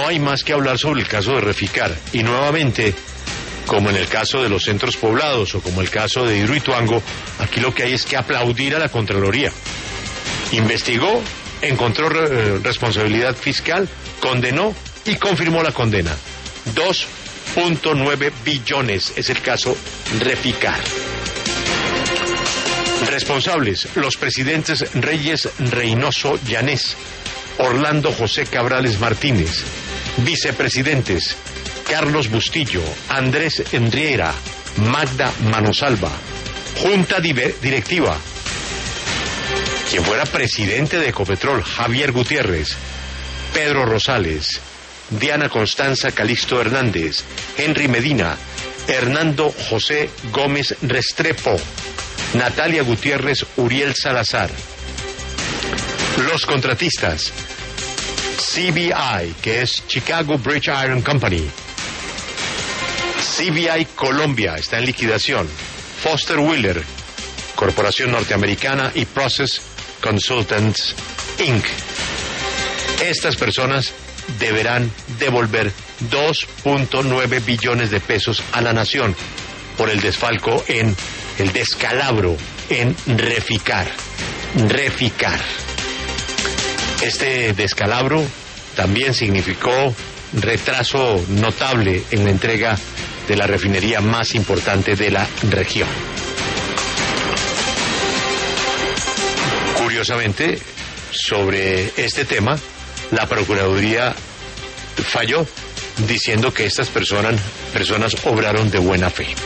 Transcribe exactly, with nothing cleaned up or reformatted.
no hay más que hablar sobre el caso de Reficar. Y nuevamente, como en el caso de los centros poblados o como el caso de Hidroituango, aquí lo que hay es que aplaudir a la Contraloría. Investigó, encontró eh, responsabilidad fiscal, condenó y confirmó la condena. dos punto nueve billones es el caso Reficar. Responsables, los presidentes Reyes Reynoso Llanés, Orlando José Cabrales Martínez. Vicepresidentes, Carlos Bustillo, Andrés Enriera, Magda Manosalva. Junta directiva, quien fuera presidente de Ecopetrol, Javier Gutiérrez, Pedro Rosales, Diana Constanza Calixto Hernández, Henry Medina, Hernando José Gómez Restrepo, Natalia Gutiérrez Uriel Salazar. Los contratistas, C B I, que es Chicago Bridge Iron Company, C B I Colombia, está en liquidación, Foster Wheeler, Corporación Norteamericana, y Process Consultants incorporated. Estas personas deberán devolver dos punto nueve billones de pesos a la nación por el desfalco en el descalabro en Reficar. Reficar. Este descalabro también significó retraso notable en la entrega de la refinería más importante de la región. Curiosamente, sobre este tema, la Procuraduría falló diciendo que estas personas, personas obraron de buena fe.